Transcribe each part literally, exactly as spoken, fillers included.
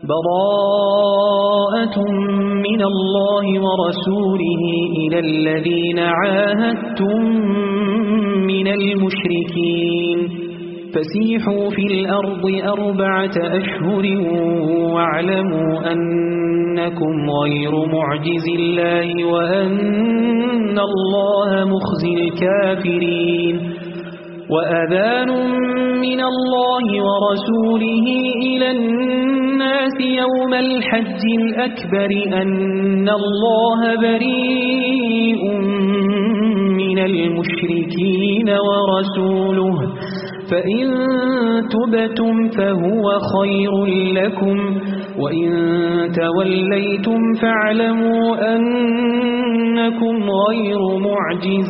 براءة من الله ورسوله إلى الذين عاهدتم من المشركين فسيحوا في الأرض أربعة أشهر واعلموا أنكم غير معجز الله وأن الله مخزي الكافرين وأذان من الله ورسوله إلى الناس يوم الحج الأكبر أن الله بريء من المشركين ورسوله فإن تبتم فهو خير لكم وإن توليتم فاعلموا أنكم غير معجز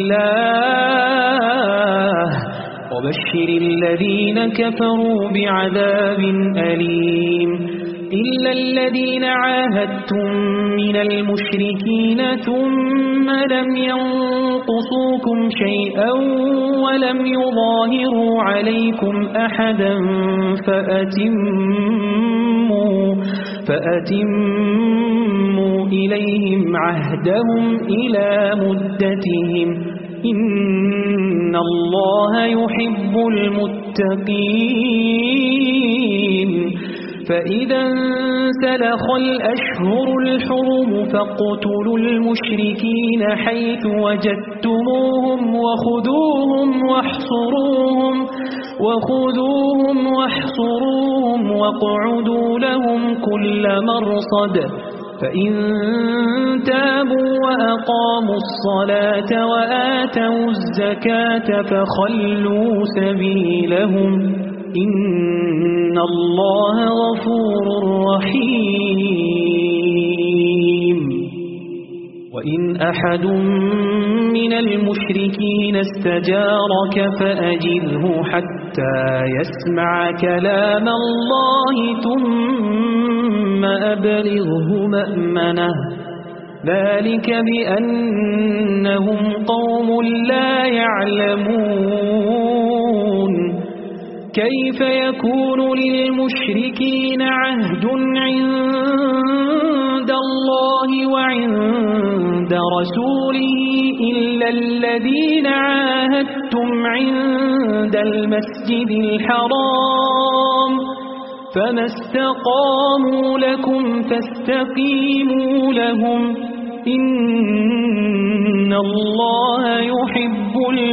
الله وبشر الذين كفروا بعذاب أليم إلا الذين عاهدتم من المشركين ثم لم ينقصوكم شيئا ولم يظاهروا عليكم أحدا فأتموا, فأتموا إليهم عهدهم إلى مدتهم إن الله يحب المتقين فإذا انسلخ الأشهر الحرم فاقتلوا المشركين حيث وجدتموهم وخذوهم واحصروهم وخذوهم واحصروهم واقعدوا لهم كل مرصد فإن تابوا وأقاموا الصلاة وآتوا الزكاة فخلوا سبيلهم إن الله غفور رحيم وإن أحد من المشركين استجارك فأجره حتى يسمع كلام الله ثم أبلغه مأمنه ذلك بأنهم قوم لا يعلمون كيف يكون للمشركين عهد عند الله وعند رسوله إلا الذين عاهدتم عند المسجد الحرام فما استقاموا لكم فاستقيموا لهم إن الله يحب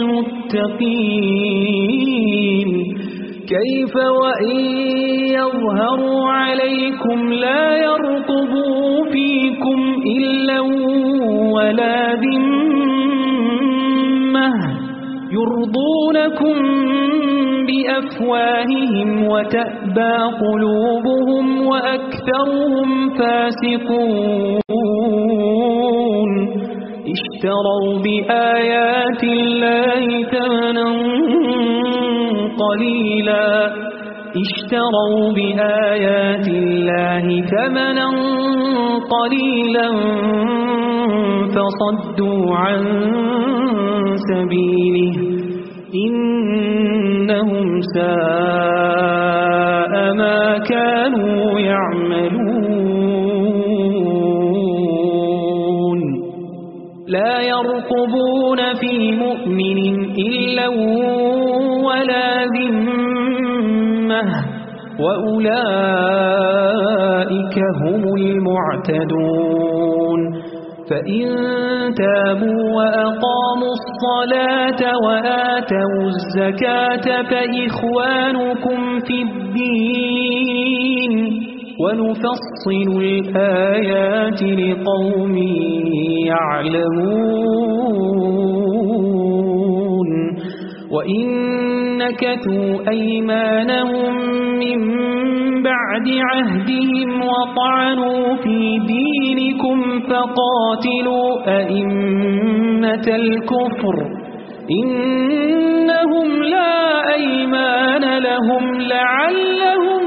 المتقين كيف وإن يظهروا عليكم لا يرقبوا فيكم إلا ولا ذمة يرضونكم بأفواههم وتأبى قلوبهم وأكثرهم فاسقون اشتروا بآيات الله ثمنا قليلا اشتروا بآيات الله ثمنا قليلا فصدوا عن سبيله إنهم ساء ما كانوا يعملون لا يرقبون في مؤمن إلا ولا ذمة وأولئك هم المعتدون فإن تابوا وأقاموا الصلاة وآتوا الزكاة فإخوانكم في الدين ونفصل الآيات لقوم يعلمون وإن نكثوا أيمانهم من بعد عهدهم وطعنوا في دينكم فقاتلوا أئمة الكفر إنهم لا أيمان لهم لعلهم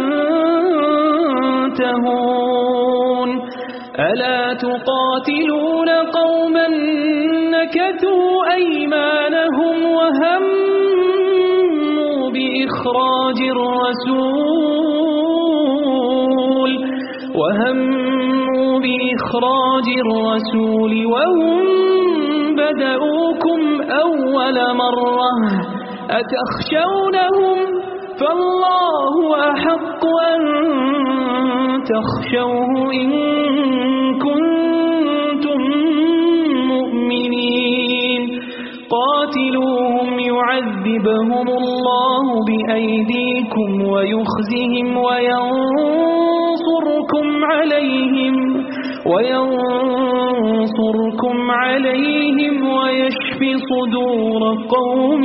ينتهون ألا تقاتلون قوما نكثوا أيمانهم وهموا بإخراج الرسول وهموا بإخراج الرسول وهم بدأوكم أول مرة أتخشونهم فالله أحق أن تخشوه إن كنتم مؤمنين قاتلوهم يعذبهم الله بأيديكم ويخزهم وينصركم عليهم وينصركم عليهم ويشف صدور قوم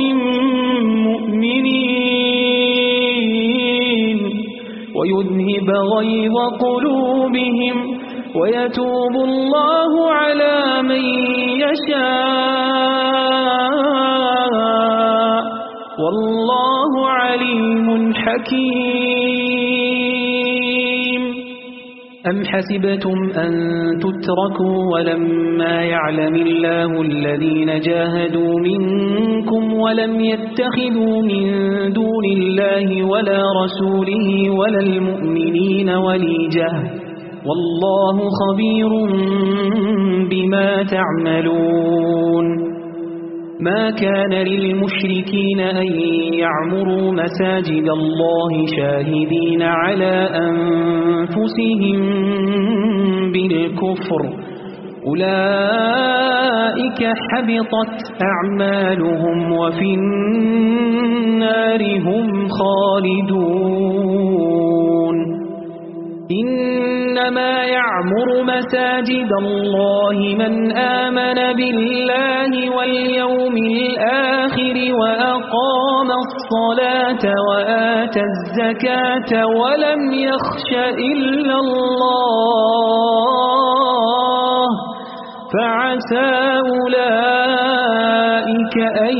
مؤمنين ويذهب غيظ قلوبهم ويتوب الله على من يشاء والله عليم حكيم. أم حسبتم أن تتركوا ولما يعلم الله الذين جاهدوا منكم ولم يتخذوا من دون الله ولا رسوله ولا المؤمنين وليجة والله خبير بما تعملون. ما كان للمشركين أن يعمروا مساجد الله شاهدين على أنفسهم بالكفر أولئك حبطت أعمالهم وفي النار هم خالدون. إنما يعمر مساجد الله من آمن بالله واليوم الآخر وأقام الصلاة وآتى الزكاة ولم يخش إلا الله فعسى أولئك أن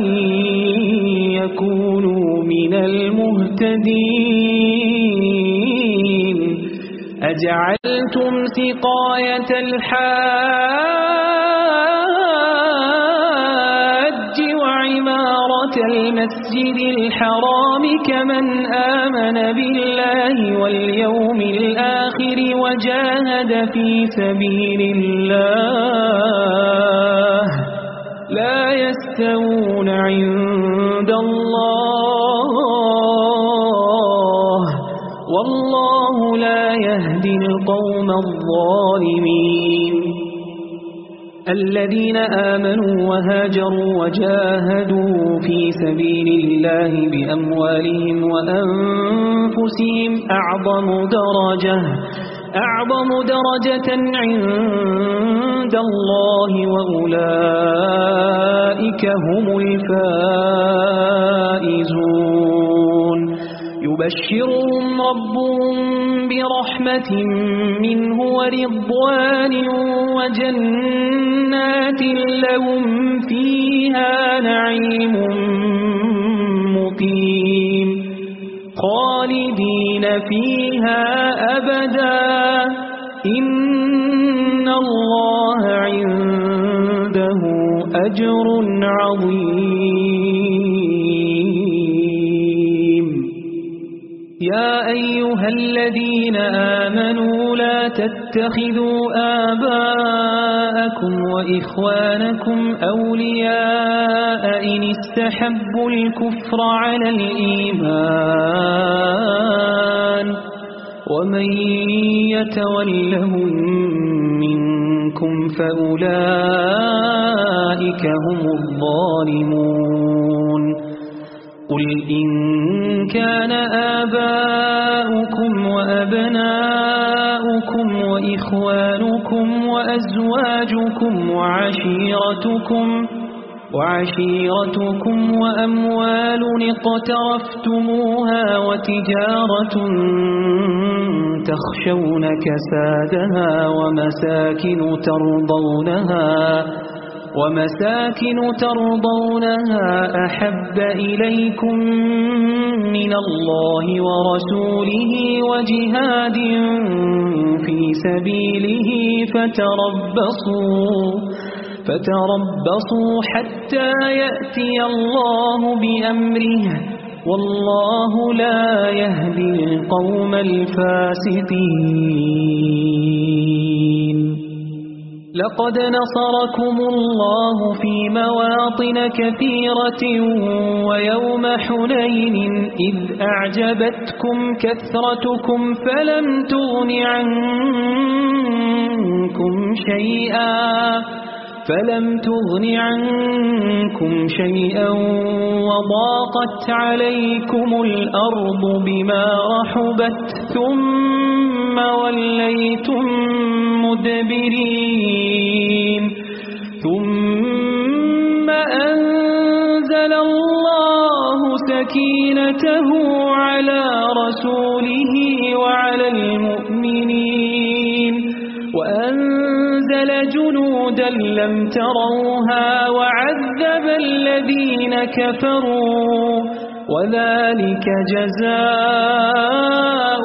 يكونوا من المهتدين. أجعلتم سقاية الحاج وعمارة المسجد الحرام كمن آمن بالله واليوم الآخر وجاهد في سبيل الله لا يستوون عند الله والله لا يهدي القوم الظالمين. الذين آمنوا وهاجروا وجاهدوا في سبيل الله بأموالهم وأنفسهم أعظم درجة أعظم درجة عند الله وأولئك هم الفائزون. يبشرهم ربهم برحمة منه ورضوان وجنات لهم فيها نعيم مقيم خالدين فيها أبدا إن الله عنده أجر عظيم. يا أيها الذين آمنوا لا تتخذوا آباءكم وإخوانكم أولياء إن استحبوا الكفر على الإيمان ومن يتولهم منكم فأولئك هم الظالمون. قل إن كان آباؤكم وأبناؤكم وإخوانكم وأزواجكم وعشيرتكم وعشيرتكم وأموال اقترفتموها وتجارة تخشون كسادها ومساكن ترضونها ومساكن ترضونها أحب إليكم من الله ورسوله وجهاد في سبيله فتربصوا فتربصوا حتى يأتي الله بأمره والله لا يهدي القوم الفاسقين. لقد نصركم الله في مواطن كثيرة ويوم حنين إذ أعجبتكم كثرتكم فلم تغن عنكم شيئا فلم تغن عنكم شيئا وضاقت عليكم الأرض بما رحبت ثم وليتم مدبرين. ثم أنزل الله سكينته على رسوله وعلى المؤمنين وأنزل جنودا لم تروها وعذب الذين كفروا وذلك جزاء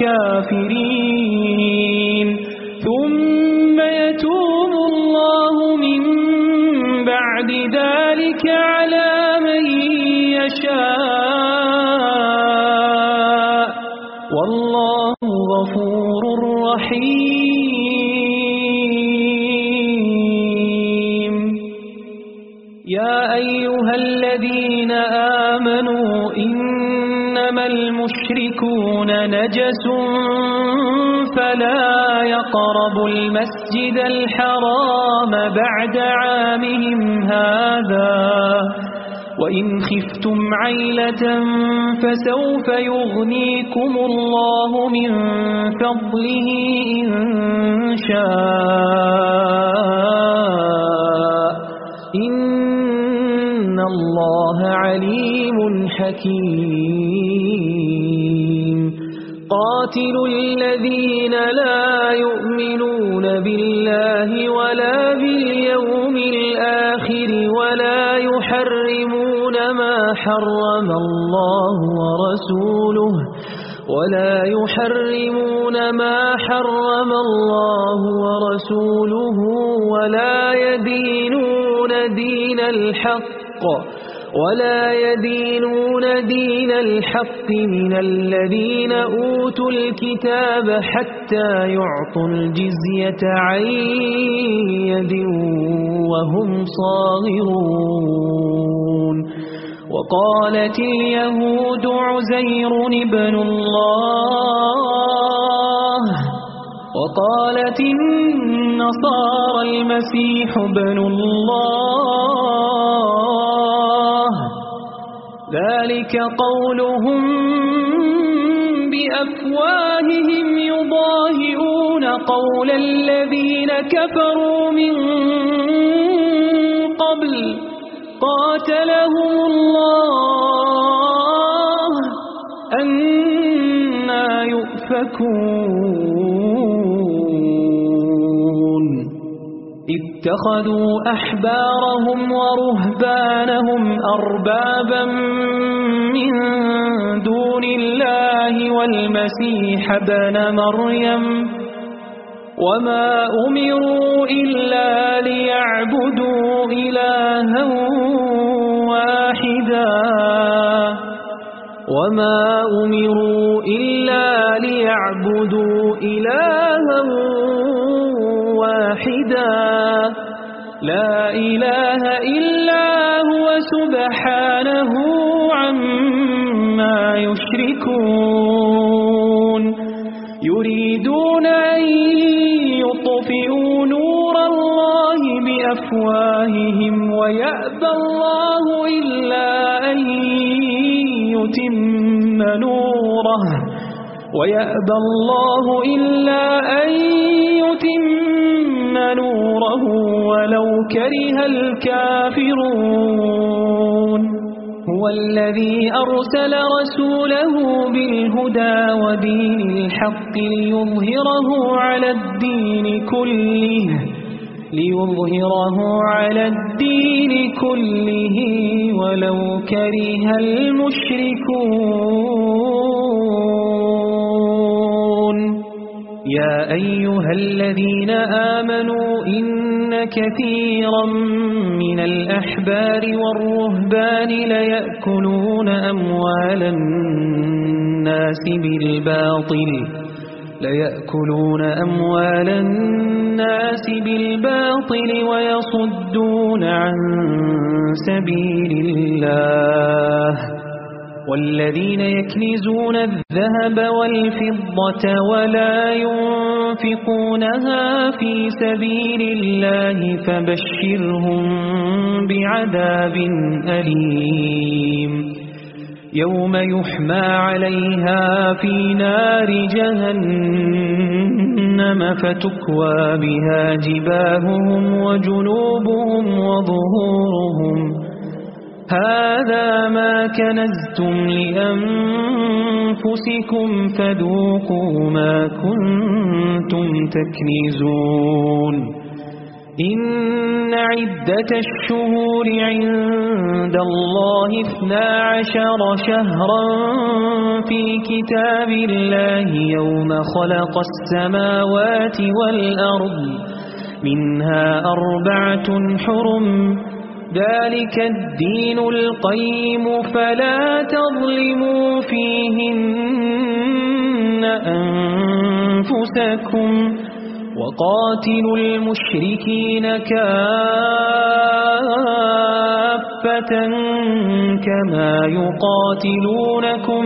الكافرين. ثم يتوب الله من بعد ذلك على من يشاء والله غفور رحيم. يا أيها الذين آمنوا إنما المشركون نجس فلا يقربوا المسجد الحرام بعد عامهم هذا وإن خفتم عيلة فسوف يغنيكم الله من فضله إن شاء إن الله عليم حكيم. قاتلوا الذين لا يؤمنون بالله ولا باليوم الآخر ولا يحرمون ما حرم الله ورسوله ولا يحرمون ما حرم الله ورسوله ولا يدينون دين الحق ولا يدينون دين الحق من الذين أوتوا الكتاب حتى يعطوا الجزية عن يد وهم صاغرون. وقالت اليهود عزير ابن الله وقالت النصارى المسيح ابن الله ذلك قولهم بأفواههم يضاهئون قول الذين كفروا من قبل قاتلهم الله أنى يؤفكون. اتخذوا أحبارهم ورهبانهم أربابا من دون الله والمسيح ابن مريم وما أمروا إلا ليعبدوا إلها واحدا وما أمروا إلا ليعبدوا إلها واحدا لا إله إلا هو سبحانه عما يشركون. يريدون أن يطفئوا نور الله بأفواههم ويأبى الله إلا أن يتم نوره ويأبى الله إلا أن يتم نوره ولو كره الكافرون. هو الذي أرسل رسوله بالهدى ودين الحق ليظهره على الدين كله ليظهره على الدين كله ولو كره المشركون. يا أيها الذين آمنوا إن كثيرا من الأحبار والرهبان ليأكلون أموال الناس بالباطل ليأكلون أموال الناس بالباطل ويصدون عن سبيل الله والذين يكنزون الذهب والفضة ولا ينفقونها في سبيل الله فبشرهم بعذاب أليم يوم يحمى عليها في نار جهنم فتكوى بها جباههم وجنوبهم وظهورهم هذا ما كنزتم لأنفسكم فذوقوا ما كنتم تكنزون إن عدة الشهور عند الله اثنا عشر شهرا في كتاب الله يوم خلق السماوات والأرض منها أربعة حرم ذلك الدين القيم فلا تظلموا فيهن أنفسكم وقاتلوا المشركين كافة كما يقاتلونكم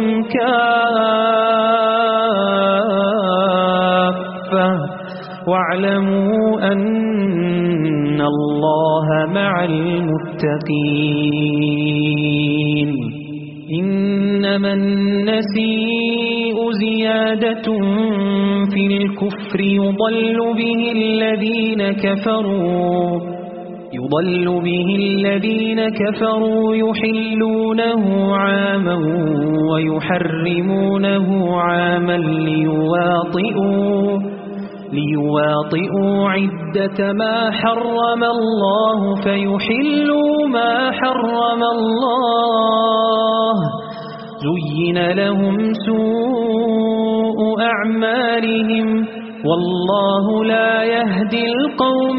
كافة واعلموا أن الله مع المتقين إنما النسيء زيادة في الكفر يضل به الذين كفروا يضل به الذين كفروا يحلونه عاما ويحرمونه عاما ليواطئوا ليواطئوا عدة ما حرم الله فيحلوا ما حرم الله زين لهم سوء أعمالهم والله لا يهدي القوم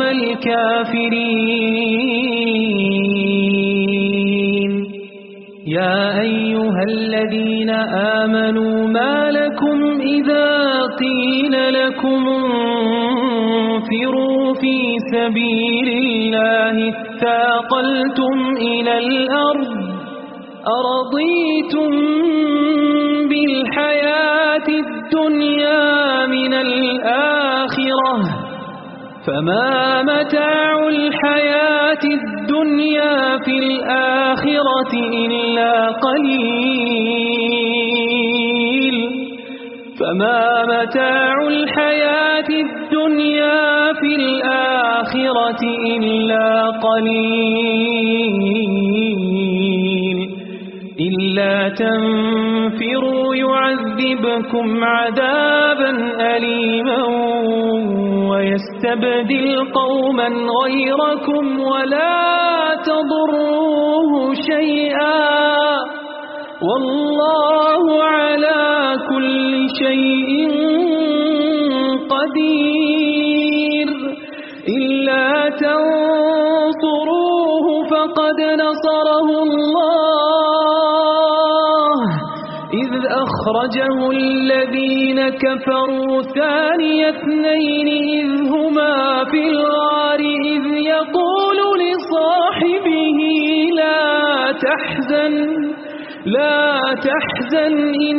الكافرين يا أيها الذين آمنوا ما لكم إذا قيل لكم انفروا في سبيل الله اثاقلتم إلى الأرض أرضيتم بالحياة الدنيا من الآخرة فما متاع الحياة الدنيا في الآخرة إلا قليل فما متاع الحياة الدنيا في الآخرة إلا قليل إلا تنفروا يعذبكم عذابا أليما ويستبدل قوما غيركم ولا تضروه شيئا والله على كل شيء قدير إلا تنصروه فقد نصره الله إذ أخرجه الذين كفروا ثاني اثنين إذ هما في الغار إذ يقول لصاحبه لا تحزن لا تحزن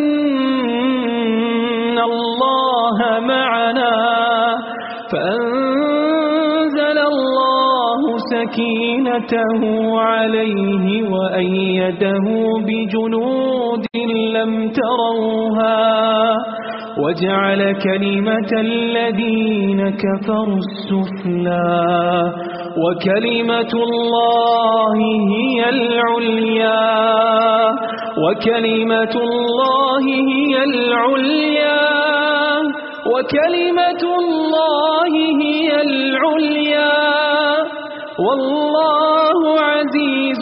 إن الله معنا فأنزل الله سكينته عليه وأيده بجنود لم تروها وجعل كلمة الذين كفروا السفلى وكلمة الله هي العليا وكلمة الله هي العليا وكلمة الله هي العليا والله عزيز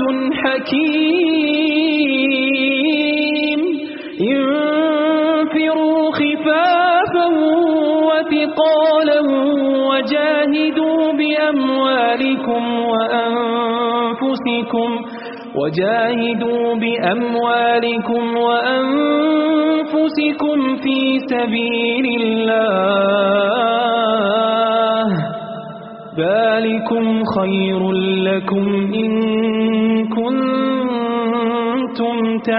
حكيم انفروا خفافا ثقالا وجاهدوا بأموالكم وأنفسكم وجاهدوا بأموالكم وأنفسكم في سبيل الله ذلكم خير لكم إن كنتم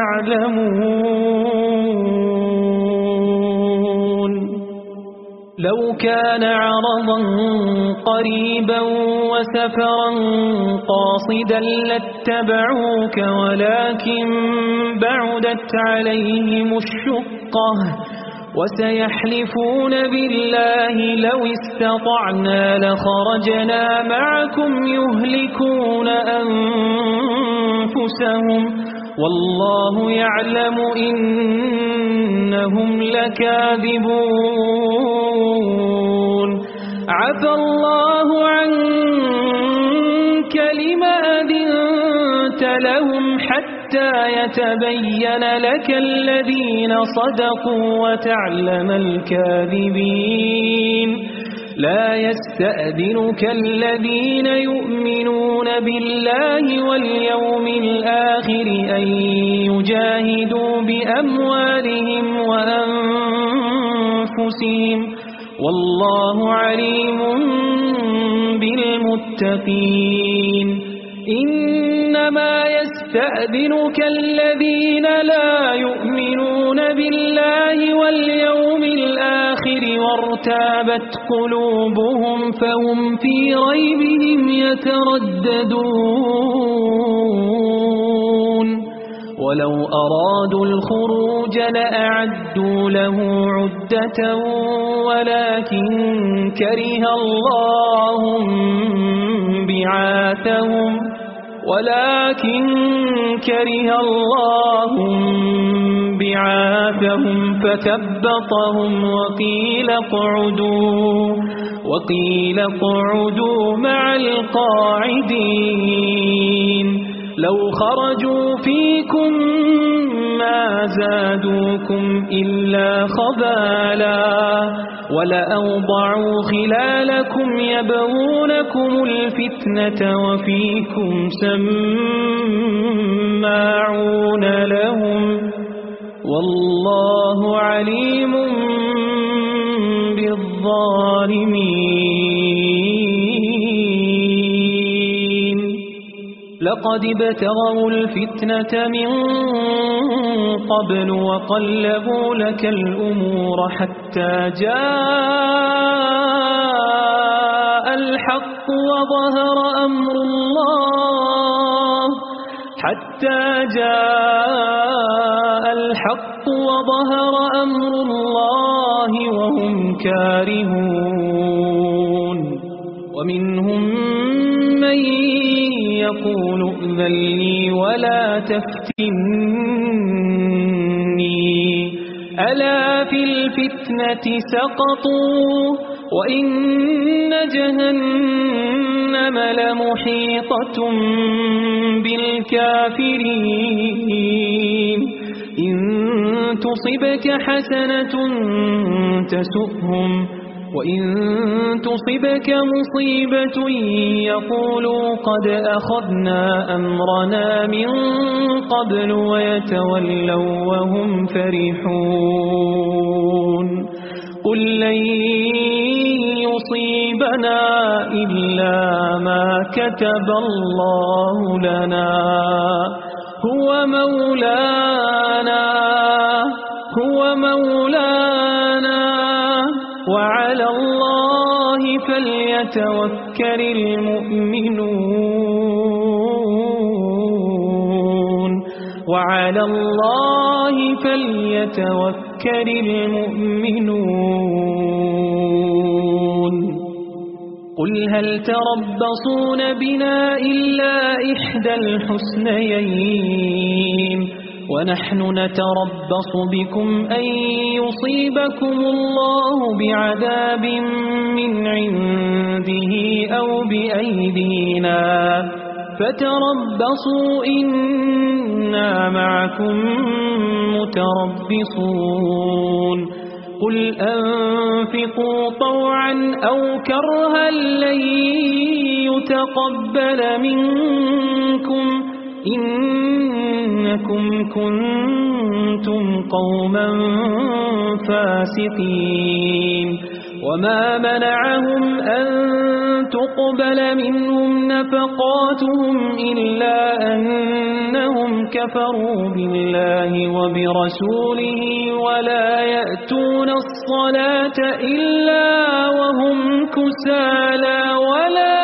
تعلمون لو كان عرضا قريبا وسفرا قاصدا لاتبعوك ولكن بعدت عليهم الشقة وسيحلفون بالله لو استطعنا لخرجنا معكم يهلكون أنفسهم والله يعلم إنهم لكاذبون عفى الله عنك لما أذنت لهم حتى يتبين لك الذين صدقوا وتعلم الكاذبين لا يستأذنك الذين يؤمنون بالله واليوم الآخر أن يجاهدوا بأموالهم وأنفسهم والله عليم بالمتقين إنما يستأذنك الذين لا يؤمنون بالله واليوم الآخر وارتابت قلوبهم فهم في ريبهم يترددون ولو أرادوا الخروج لأعدوا له عدة ولكن كره الله بعاثهم ولكن كره الله بعاثهم فثبطهم وقيل اقعدوا وقيل اقعدوا مع القاعدين لو خرجوا فيكم ما زادوكم إلا خبالا ولأوضعوا خلالكم يبغونكم الفتنة وفيكم سماعون لهم والله عليم بالظالمين لقد ابتغوا الفتنة من قبل وقلبوا لك الأمور حتى جاء الحق وظهر أمر الله حتى جاء الحق وظهر أمر الله وهم كارهون ومنهم من يقول ائذن لي ولا تفتني ألا في الفتنة سقطوا وإن جهنم لمحيطة بالكافرين إن تصبك حسنة تسؤهم وإن تصبك مصيبة يقولوا قد أخذنا أمرنا من قبل ويتولوا وهم فرحون قل لن يصيبنا إلا ما كتب الله لنا هو مولانا هو مولانا وعلى الله فليتوكل المؤمنون وعلى الله فليتوكل المؤمنون قل هل تربصون بنا إلا إحدى الحسنيين ونحن نتربص بكم أن يصيبكم الله بعذاب من عنده أو بأيدينا فتربصوا إنا معكم متربصون قل أنفقوا طوعا أو كرها لن يتقبل منكم إنكم كنتم قوما فاسقين وما منعهم أن تقبل منهم نفقاتهم إلا أنهم كفروا بالله وبرسوله ولا يأتون الصلاة إلا وهم كسالى ولا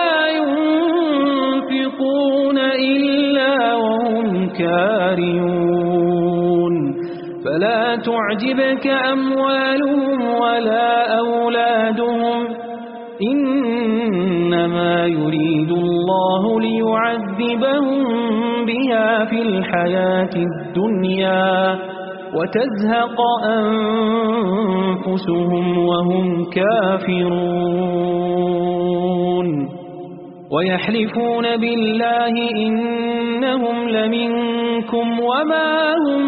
ينفقون إلا وهم كارهون فلا تعجبك أموالهم ولا أولادهم إنما يريد الله ليعذبهم بها في الحياة الدنيا وتزهق أنفسهم وهم كافرون ويحلفون بالله إنهم لمنكم وما هم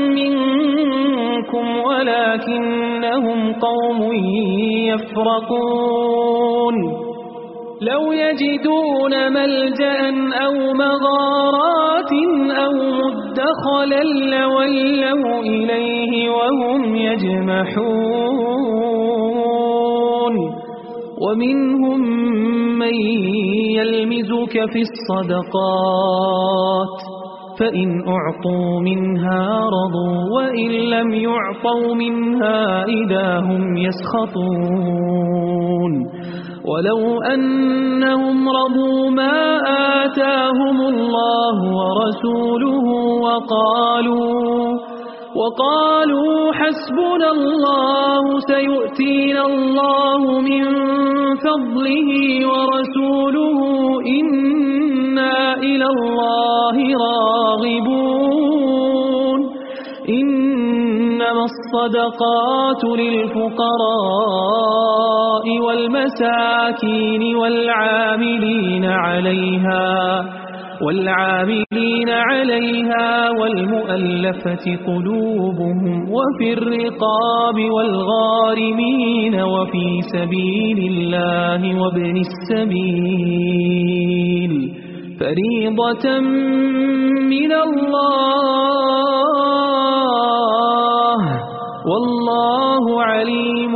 منكم ولكنهم قوم يفرقون لو يجدون ملجأ أو مغارات أو مدخلا لولوا إليه وهم يجمحون ومنهم من يلمزك في الصدقات فإن أعطوا منها رضوا وإن لم يعطوا منها إذا هم يسخطون ولو أنهم رضوا ما آتاهم الله ورسوله وقالوا وقالوا حسبنا الله سيؤتينا الله من فضله ورسوله إنا إلى الله راغبون إنما الصدقات للفقراء والمساكين والعاملين عليها والعاملين عليها والمؤلفة قلوبهم وفي الرقاب والغارمين وفي سبيل الله وابن السبيل فريضة من الله والله عليم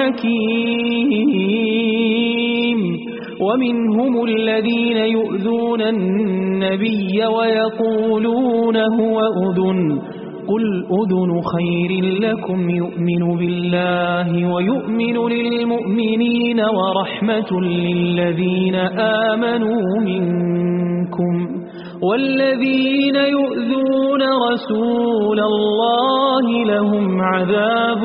حكيم ومنهم الذين يؤذون النبي ويقولون هو أذن قل أذن خير لكم يؤمن بالله ويؤمن للمؤمنين ورحمة للذين آمنوا منكم والذين يؤذون رسول الله لهم عذاب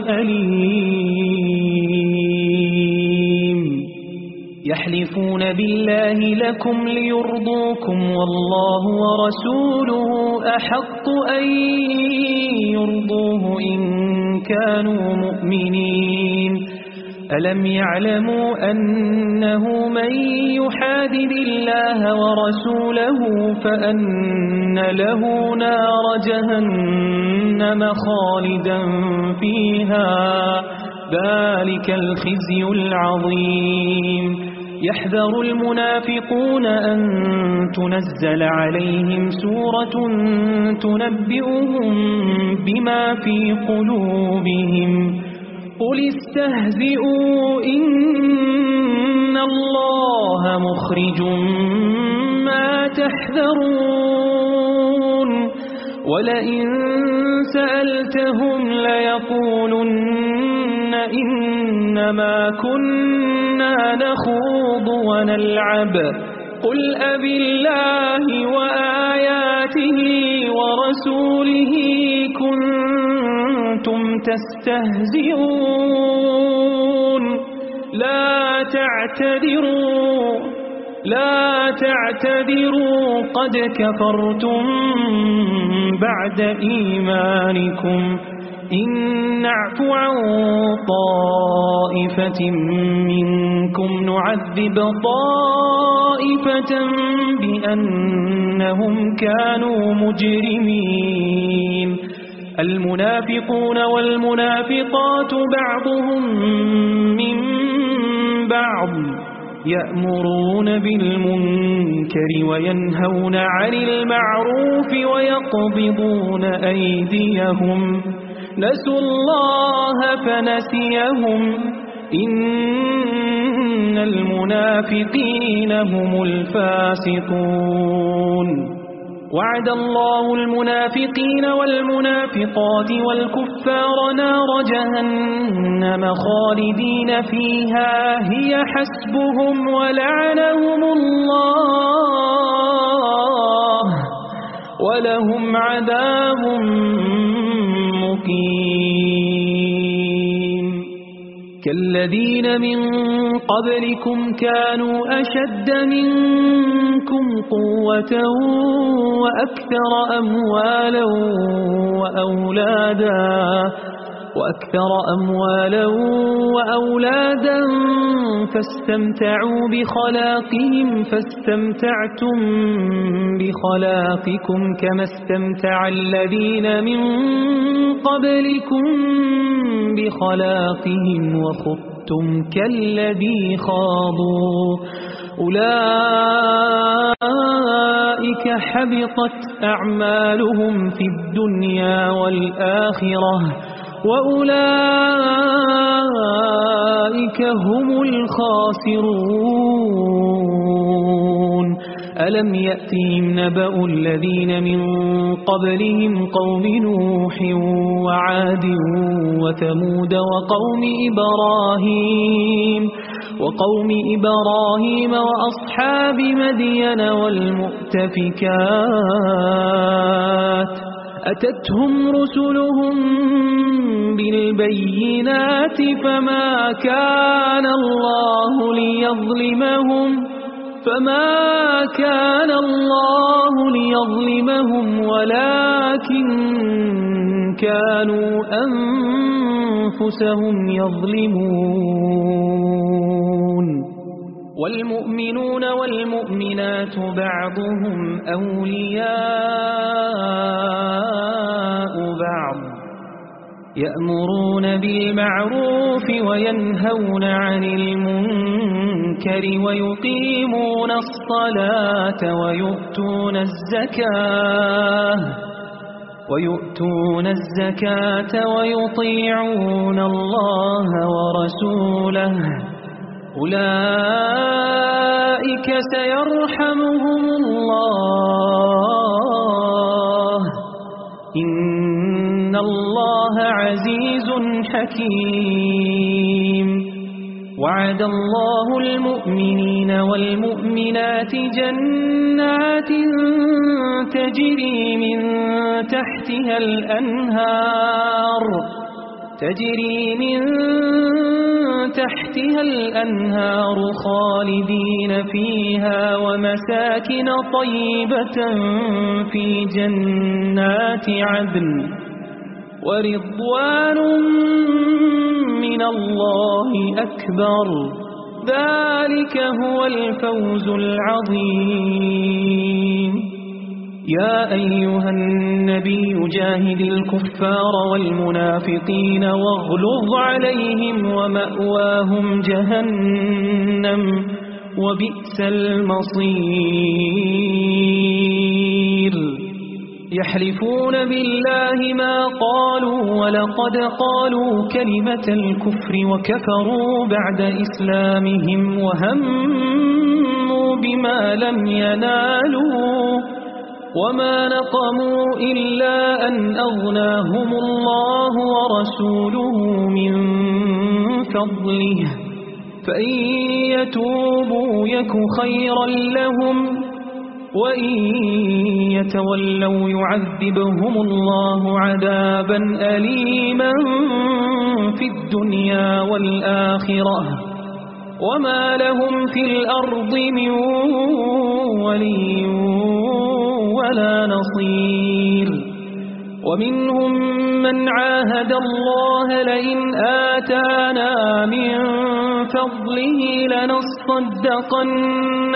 أليم يحلفون بالله لكم ليرضوكم والله ورسوله أحق أن يرضوه إن كانوا مؤمنين ألم يعلموا أنه من يحادد الله ورسوله فأن له نار جهنم خالدا فيها ذلك الخزي العظيم يحذر المنافقون أن تنزل عليهم سورة تنبئهم بما في قلوبهم قل استهزئوا إن الله مخرج ما تحذرون ولئن سألتهم ليقولن إنما كنا نخوض ونلعب قل أبالله وآياته ورسوله كنتم تستهزئون لا تعتذروا لا تعتذروا قد كفرتم بعد إيمانكم إن نعفو عن طائفة منكم نعذب طائفة بأنهم كانوا مجرمين المنافقون والمنافقات بعضهم من بعض يأمرون بالمنكر وينهون عن المعروف ويقبضون أيديهم نسوا الله فنسيهم إن المنافقين هم الفاسقون وعد الله المنافقين والمنافقات والكفار نار جهنم خالدين فيها هي حسبهم ولعنهم الله ولهم عذاب مقيم كالذين من قبلكم كانوا أشد منكم قوة وأكثر أموالا وأولادا وأكثر أموالا وأولادا فاستمتعوا بخلاقهم فاستمتعتم بخلاقكم كما استمتع الذين من قبلكم بخلاقهم وخضتم كالذي خاضوا أولئك حبطت أعمالهم في الدنيا والآخرة وأولئك هم الخاسرون ألم يأتهم نبأ الذين من قبلهم قوم نوح وعاد وثمود وقوم إبراهيم وقوم إبراهيم وأصحاب مدين والمؤتفكات أتتهم رسلهم بالبينات فما كان الله ليظلمهم فما كان الله ليظلمهم ولكن كانوا أنفسهم يظلمون والمؤمنون والمؤمنات بعضهم أولياء بعض يأمرون بالمعروف وينهون عن المنكر ويقيمون الصلاة ويؤتون الزكاة ويؤتون الزكاة ويطيعون الله ورسوله أولئك سيرحمهم الله إن الله عزيز حكيم وعد الله المؤمنين والمؤمنات جنات تجري من تحتها الأنهار تجري من تحتها الأنهار خالدين فيها ومساكن طيبة في جنات عدن ورضوان من الله أكبر ذلك هو الفوز العظيم يا أيها النبي جاهد الكفار والمنافقين واغلظ عليهم ومأواهم جهنم وبئس المصير يحلفون بالله ما قالوا ولقد قالوا كلمة الكفر وكفروا بعد إسلامهم وهموا بما لم ينالوا وما نقموا إلا أن أغناهم الله ورسوله من فضله فإن يتوبوا يك خيرا لهم وإن يتولوا يعذبهم الله عذابا أليما في الدنيا والآخرة وما لهم في الأرض من ولي ولا نصير ومنهم من عاهد الله لئن آتانا من فضله لنصدقن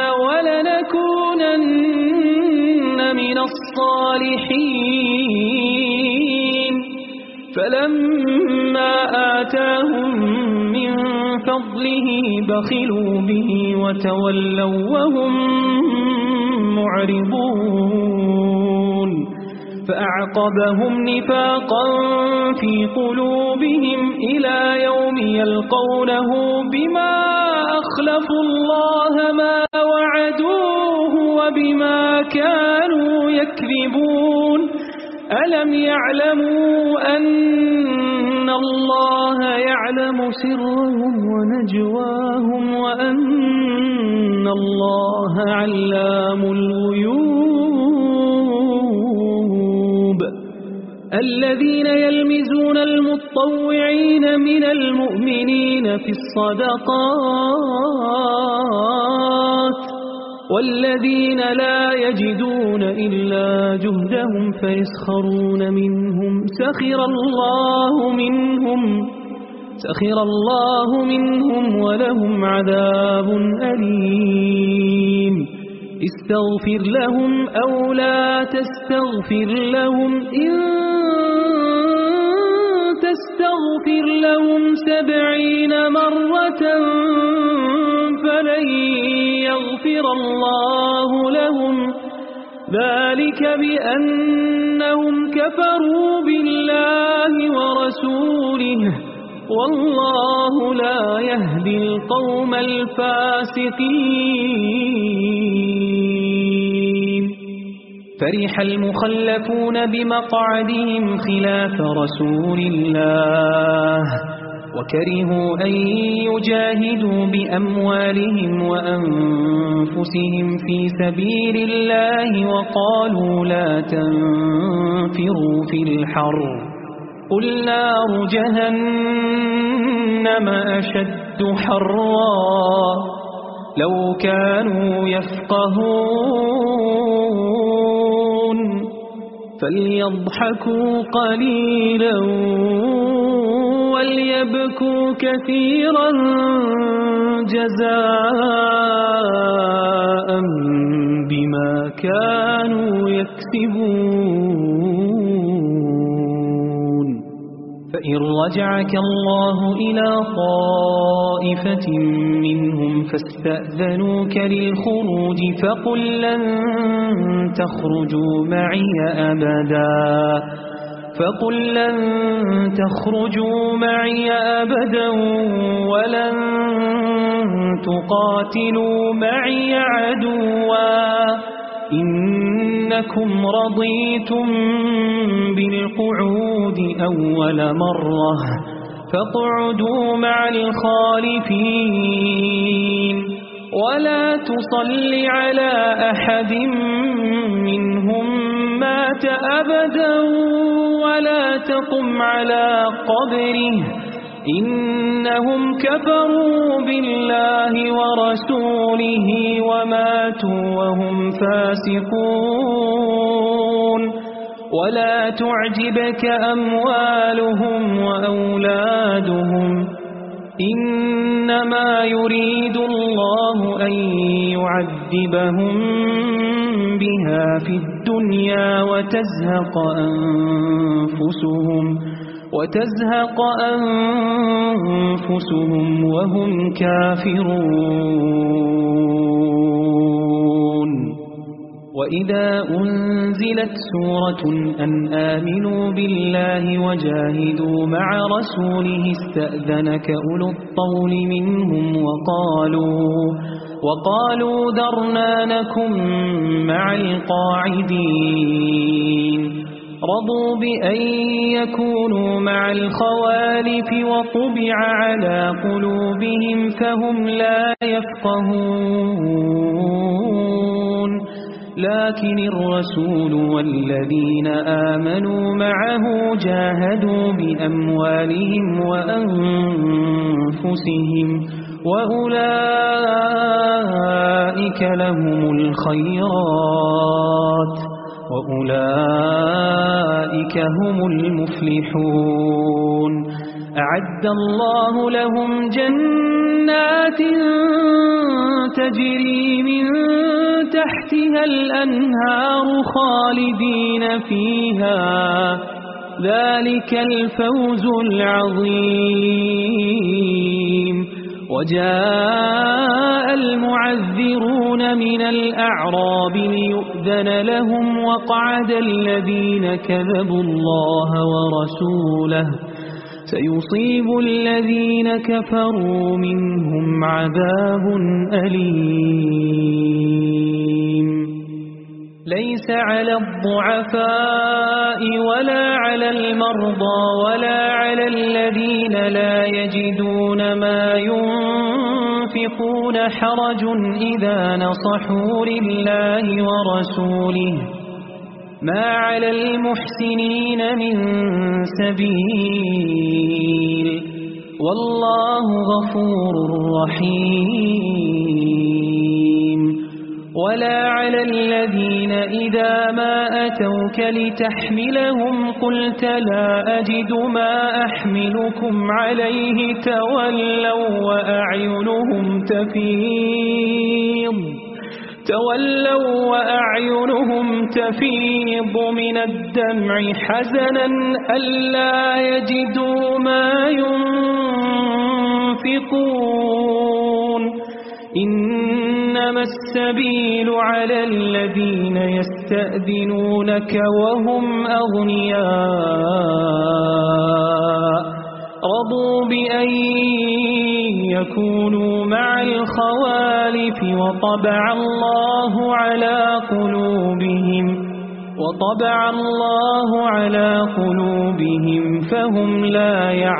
ولنكونن من الصالحين فلما آتاهم من فضله بخلوا به وتولوا وهم معرضون فأعقبهم نفاقا في قلوبهم إلى يوم يلقونه بما أخلفوا الله ما وعدوه وبما كانوا يكذبون ألم يعلموا أن الله يعلم سرهم ونجواهم وأن الله علام الغيوب الذين يلمزون المطوعين من المؤمنين في الصدقات والذين لا يجدون إلا جهدهم فيسخرون منهم سخر الله منهم سخر الله منهم ولهم عذاب أليم استغفر لهم أو لا تستغفر لهم إن تستغفر لهم سبعين مرة فلن يغفر الله لهم ذلك بأنهم كفروا بالله ورسوله والله لا يهدي القوم الفاسقين فرح المخلفون بمقعدهم خلاف رسول الله وكرهوا أن يجاهدوا بأموالهم وأنفسهم في سبيل الله وقالوا لا تنفروا في الحر قل نار جهنم أشد حرا لو كانوا يفقهون فليضحكوا قليلا وليبكوا كثيرا جزاء بما كانوا يكسبون فإن رجعك الله إلى طائفة منهم فاستأذنوك للخروج فقل لن تخرجوا معي أبدا فقل لن تخرجوا معي أبدا ولن تقاتلوا معي عدوا إنكم رضيتم بالقعود أول مرة فاقعدوا مع الخالفين ولا تصل على أحد منهم مات أبدا ولا تقم على قبره إنهم كفروا بالله ورسوله وماتوا وهم فاسقون ولا تعجبك أموالهم وأولادهم إنما يريد الله أن يعذبهم بها في الدنيا وتزهق أنفسهم وتزهق أنفسهم وهم كافرون وإذا أنزلت سورة أن آمنوا بالله وجاهدوا مع رسوله استأذنك أولو الطول منهم وقالوا وقالوا ذرنا نكن مع القاعدين رضوا بأن يكونوا مع الخوالف وطبع على قلوبهم فهم لا يفقهون لكن الرسول والذين آمنوا معه جاهدوا بأموالهم وأنفسهم وأولئك لهم الخيرات وأولئك هم المفلحون أعد الله لهم جنات تجري من تحتها الأنهار خالدين فيها ذلك الفوز العظيم. وجاء المعذرون من الأعراب ليؤذن لهم وقعد الذين كذبوا الله ورسوله سيصيب الذين كفروا منهم عذاب أليم. ليس على الضعفاء ولا على المرضى ولا على الذين لا يجدون ما ينفقون حرج إذا نصحوا لله ورسوله ما على المحسنين من سبيل والله غفور رحيم. ولا على الذين إذا ما أتوك لتحملهم قلت لا أجد ما أحملكم عليه تولوا وأعينهم تفيض تولوا وأعينهم تفيض من الدمع حزنا ألا يجدوا ما ينفقون. إنما السبيل على الذين يستأذنونك وهم أغنياء رضوا بأن يكونوا مع الخوالف وطبع الله على قلوبهم وطبع الله على قلوبهم فهم لا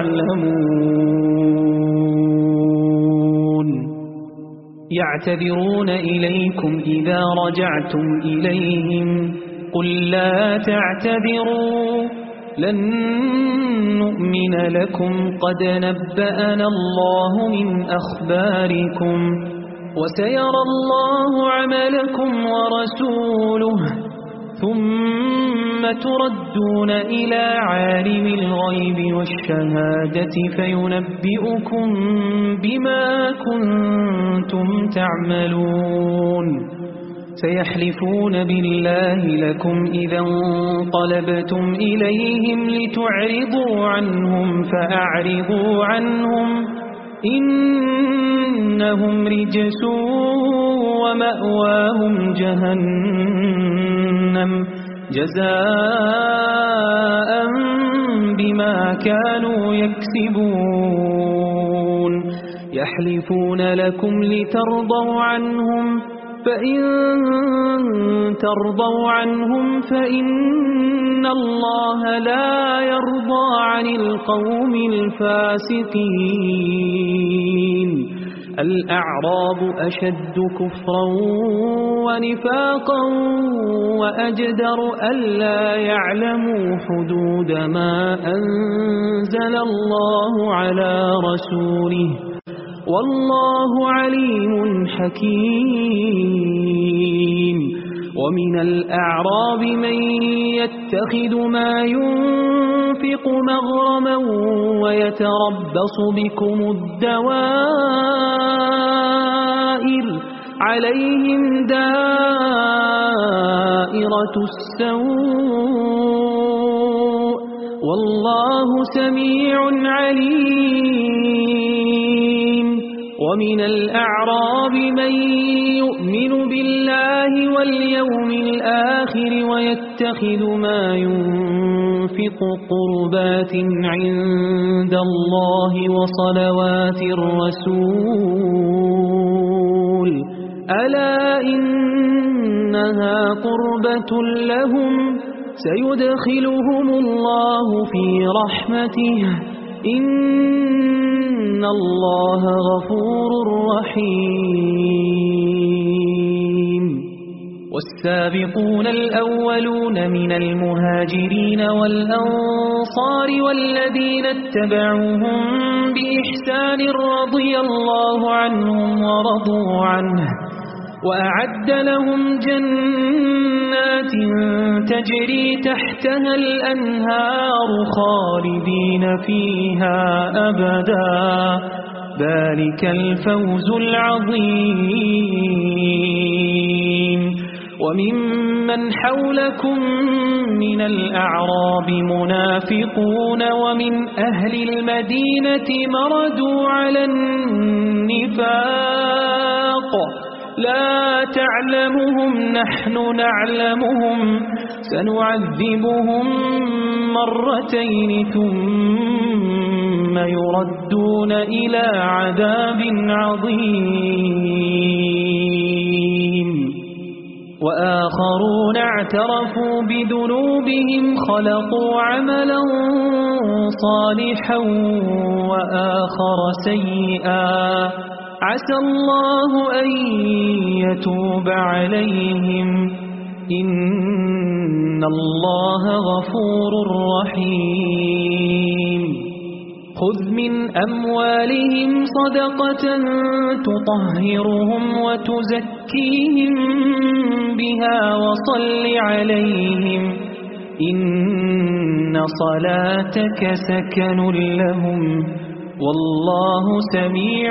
يعلمون. يعتذرون إليكم إذا رجعتم إليهم قل لا تعتذروا لن نؤمن لكم قد نبأنا الله من أخباركم وسيرى الله عملكم ورسوله ثم تردون إلى عالم الغيب والشهادة فينبئكم بما كنتم تعملون. سيحلفون بالله لكم إذا انقلبتم إليهم لتعرضوا عنهم فأعرضوا عنهم إنهم رجس ومأواهم جهنم جزاء بما كانوا يكسبون. يحلفون لكم لترضوا عنهم فإن ترضوا عنهم فإن الله لا يرضى عن القوم الفاسقين. الأعراب أشد كفرا ونفاقا وأجدر ألا يعلموا حدود ما أنزل الله على رسوله والله عليم حكيم. ومن الأعراب من يتخذ ما ينفق مغرما ويتربص بكم الدوائر عليهم دائرة السوء والله سميع عليم. ومن الأعراب من يؤمن بالله واليوم الآخر ويتخذ ما ينفق قربات عند الله وصلوات الرسول ألا إنها قربة لهم سيدخلهم الله في رحمته إن الله غفور رحيم. والسابقون الأولون من المهاجرين والأنصار والذين اتبعوهم بإحسان رضي الله عنهم ورضوا عنه وأعد لهم جنات تجري تحتها الأنهار خالدين فيها أبدا ذلك الفوز العظيم. وممن حولكم من الأعراب منافقون ومن أهل المدينة مردوا على النفاق لا تعلمهم نحن نعلمهم سنعذبهم مرتين ثم يردون إلى عذاب عظيم وآخرون اعترفوا بذنوبهم خلقوا عملا صالحا وآخر سيئا عسى الله أن يتوب عليهم إن الله غفور رحيم خذ من أموالهم صدقة تطهرهم وتزكيهم بها وصل عليهم إن صلاتك سكن لهم والله سميع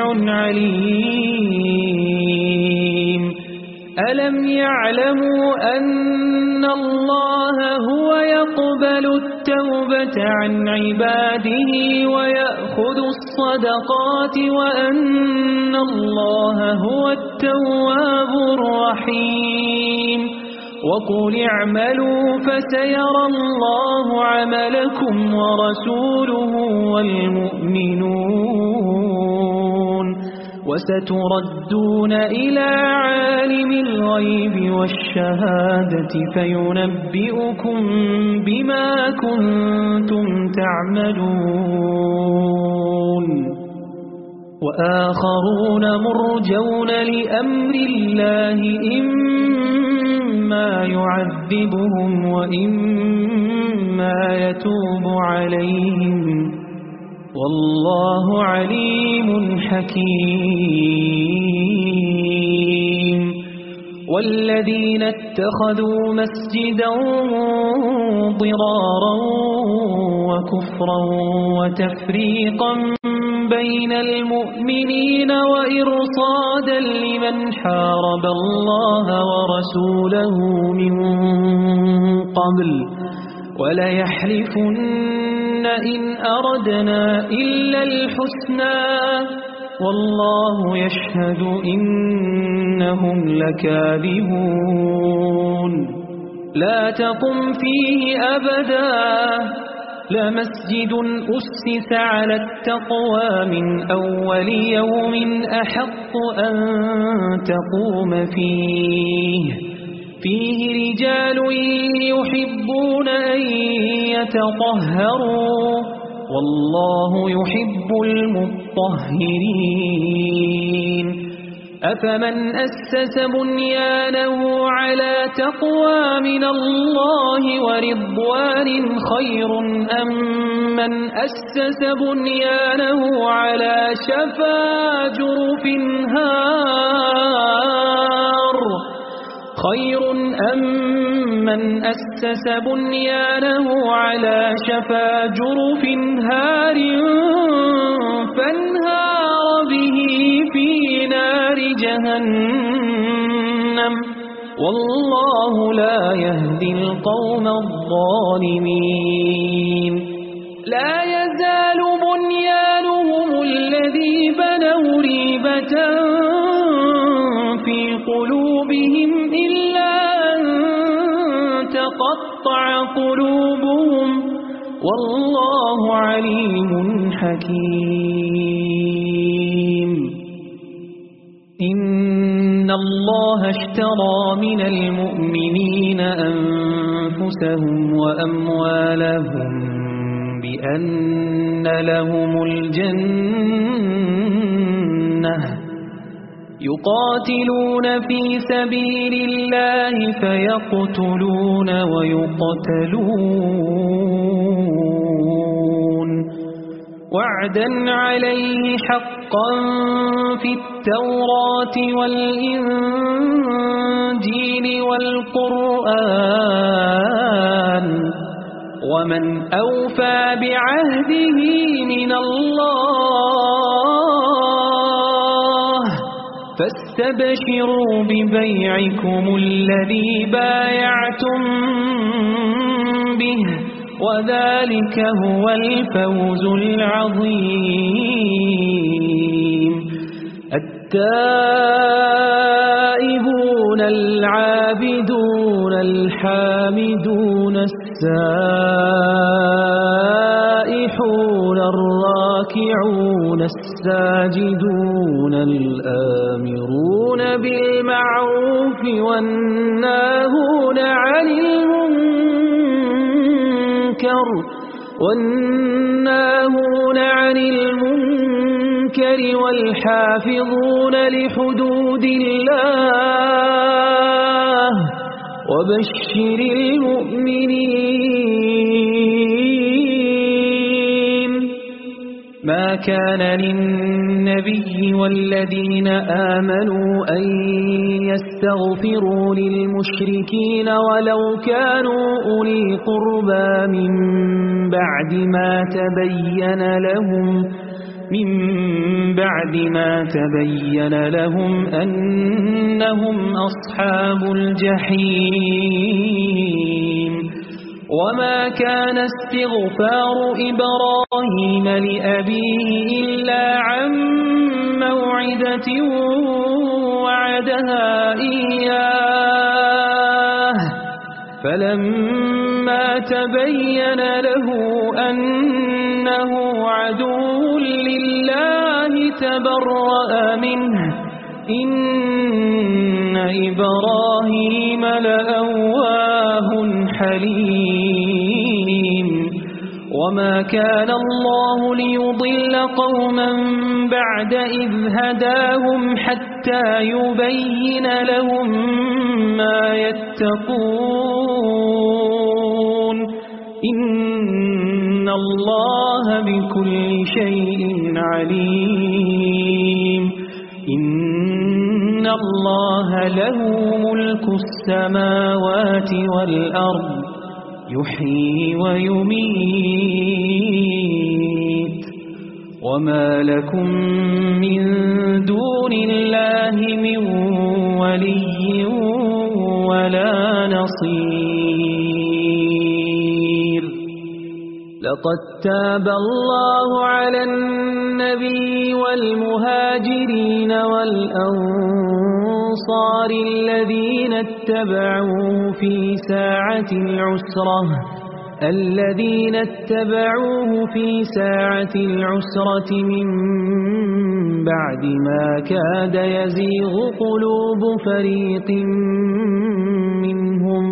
عليم ألم يعلموا أن الله هو يقبل التوبة عن عباده ويأخذ الصدقات وأن الله هو التواب الرحيم وقل اعملوا فسيرى الله عملكم ورسوله والمؤمنون وستردون إلى عالم الغيب والشهادة فينبئكم بما كنتم تعملون وآخرون مرجون لأمر الله إما يعذبهم وإما يتوب عليهم والله عليم حكيم والذين اتخذوا مسجدا ضرارا وكفرا وتفريقا بين المؤمنين وإرصادا لمن حارب الله ورسوله من قبل وليحلفن إن أردنا إلا الحسنى والله يشهد إنهم لكاذبون لا تقم فيه أبدا لمسجد أسس على التقوى من أول يوم أحق أن تقوم فيه فيه رجال يحبون أن يتطهروا والله يحب المطهرين أفمن أسس بنيانه على تقوى من الله ورضوان خير أم من أسس بنيانه على شفا جرف هار خير أم من أسس بنيانه على شفا جرف هار فانهار به في نار جهنم والله لا يهدي القوم الظالمين لا يزال بنيانهم الذي بنوا ريبة في قلوبهم إلا أن تقطع قلوبهم والله عليم حكيم إن الله اشترى من المؤمنين أنفسهم وأموالهم بأن لهم الجنة يقاتلون في سبيل الله فيقتلون ويقتلون وعدا عليه حقا في التوراة والإنجيل والقرآن ومن أوفى بعهده من الله فاستبشروا ببيعكم الذي بايعتم به وذلك هو الفوز العظيم. التائبون العابدون الحامدون السائحون الراكعون الساجدون الآمرون بالمعروف والناهون عن المنكر والناهون عن المنكر والحافظون لحدود الله وبشر المؤمنين. ما كان للنبي والذين آمنوا أن يستغفروا للمشركين ولو كانوا أولي قربى من بعد ما تبين لهم من بعد ما تبين لهم أنهم أصحاب الجحيم. وما كان استغفار إبراهيم لأبيه إلا عن موعدة وعدها إياه فلما تبين له أنه عدو لله تبرأ منه إن إبراهيم لأواه حليم. وما كان الله ليضل قوما بعد إذ هداهم حتى يبين لهم ما يتقون إن الله بكل شيء عليم. إن الله له ملك السماوات والأرض يحيي ويميت وما لكم من دون الله من ولي ولا نصير. لقد تاب الله على النبي والمهاجرين والأنصار الذين اتبعوه في ساعة العسرة الذين اتبعوه في ساعة العسرة من بعد ما كاد يزيغ قلوب فريق منهم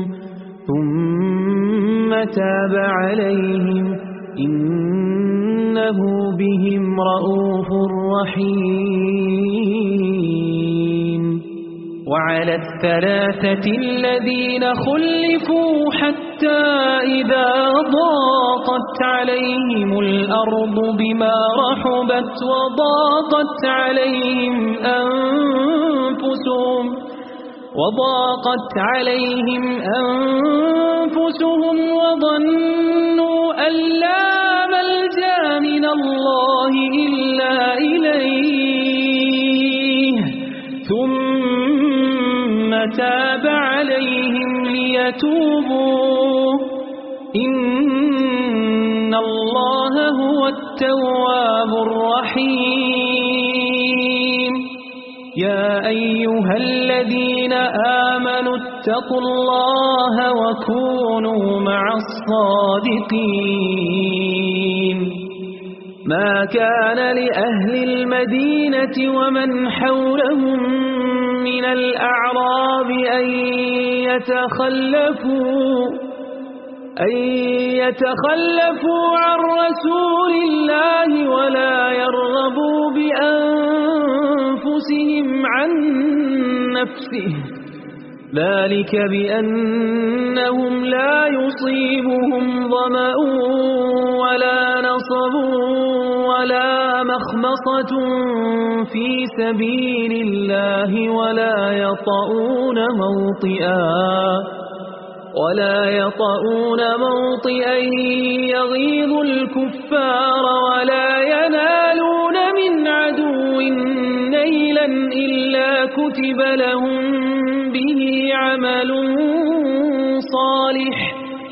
ثم تاب عليهم إنه بهم رؤوف رحيم. وعلى الثلاثة الذين خلفوا حتى إذا ضاقت عليهم الأرض بما رحبت وضاقت عليهم أنفسهم وضاقت عليهم أنفسهم وظنوا أن لا ملجأ من الله إلا إليه ثم تاب عليهم ليتوبوا إن الله هو التواب الرحيم. يا أيها الذين آمنوا اتقوا الله وكونوا مع الصادقين. ما كان لأهل المدينة ومن حولهم من الأعراب أن يتخلفوا أن يتخلفوا عن رسول الله ولا يرغبوا بأنفسهم عن نفسه ذلك بأنهم لا يصيبهم ظمأ ولا نصب ولا مخمصة في سبيل الله ولا يطؤون موطئا ولا يطؤون موطئا يغيظ الكفار ولا ينالون من عدو ليلا إلا كتب لهم به عمل صالح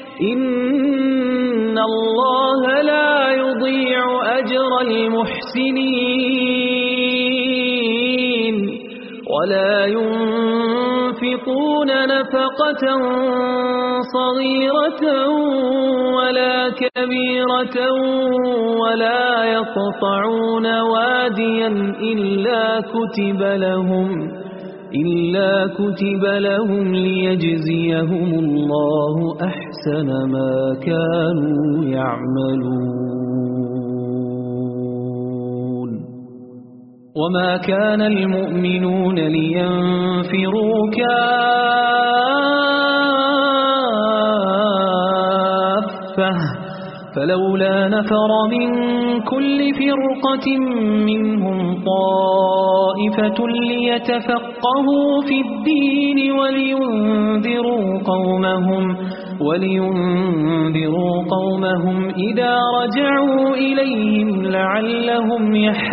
إن الله لا يضيع أجر المحسنين ولا ينفقون نفقة صغيرة ولا كبيرة ولا يقطعون واديا إلا كتب لهم إلا كتب لهم ليجزيهم الله أحسن ما كانوا يعملون وما كان المؤمنون لينفروا كافة فلولا نفر من كل فرقة منهم طائفة ليتفقهوا في الدين ولينذروا قومهم ولينذروا قومهم إذا رجعوا إليهم لعلهم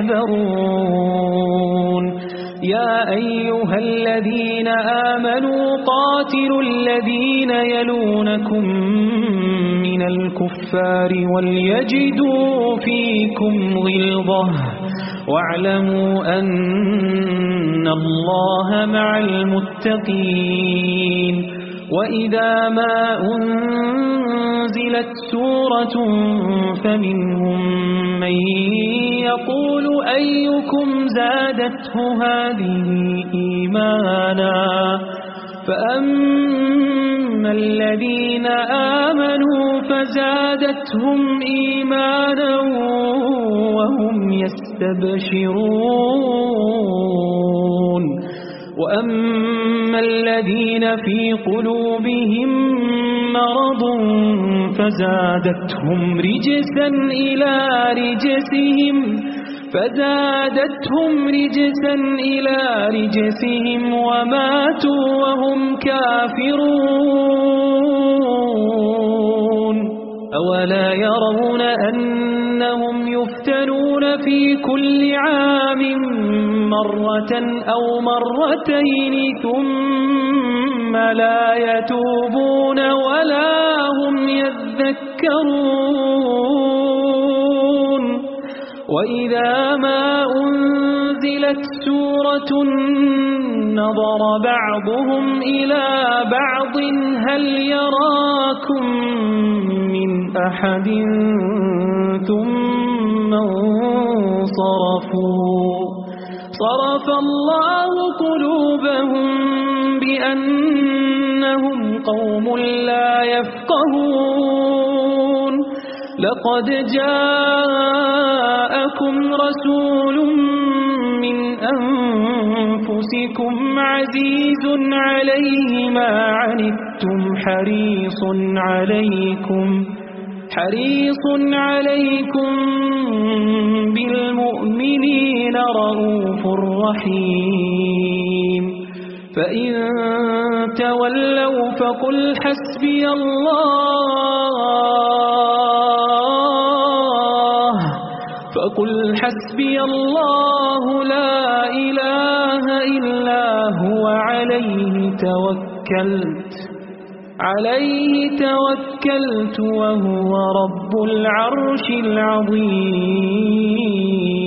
يحذرون يا أيها الذين آمنوا قاتلوا الذين يلونكم من الكفار وليجدوا فيكم غلظة واعلموا أن الله مع المتقين وإذا ما أنزلت سورة فمنهم من يقول أيكم زادته هذه إيمانا فأما الذين آمنوا فزادتهم إيمانا وهم يستبشرون وأما الذين في قلوبهم مرض فزادتهم رجسا إلى رجسهم فزادتهم رجسا إلى رجسهم وماتوا وهم كافرون أولا يرون أنهم يفتنون في كل عام مرة أو مرتين ثم لا يتوبون ولا هم يذكرون وإذا ما أنزلت سورة نظر بعضهم إلى بعض هل يراكم من أحد ثم انصرفوا صرف الله قلوبهم بأنهم قوم لا يفقهون لقد جاءكم رسول من أنفسكم عزيز عليه ما عنتم حريص عليكم حريص عليكم بالمؤمنين رؤوف رحيم فإن تولوا فقل حسبي الله فقل حسبي الله لا إله إلا هو عليه توكلت عليه توكلت وهو رب العرش العظيم